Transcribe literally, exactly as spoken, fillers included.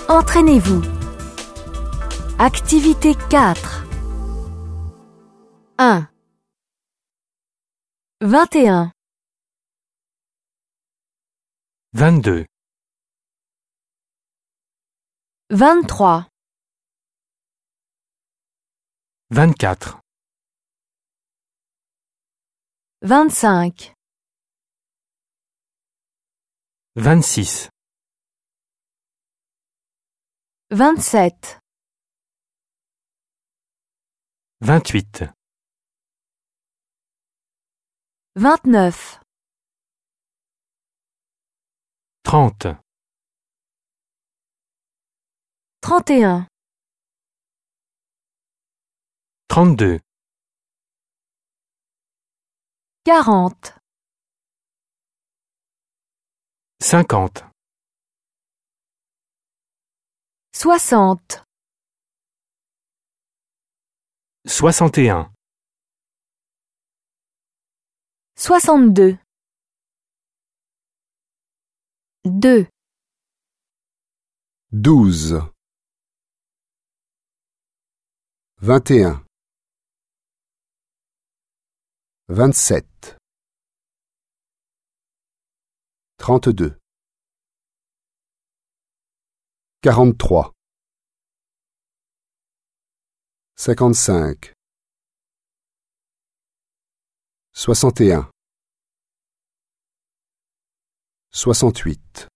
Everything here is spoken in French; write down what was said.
Entraînez-vous. Activité quatre. un. vingt et un. vingt-deux, vingt-trois. vingt-quatre, vingt-cinq. vingt-six, vingt-sept. vingt-huit, vingt-neuf. trente, trente et un. trente-deux, quarante. cinquante, soixante. soixante et un, soixante-deux. deux. douze, vingt et un, vingt-sept, trente-deux, quarante-trois, cinquante-cinq, soixante et un, soixante-huit.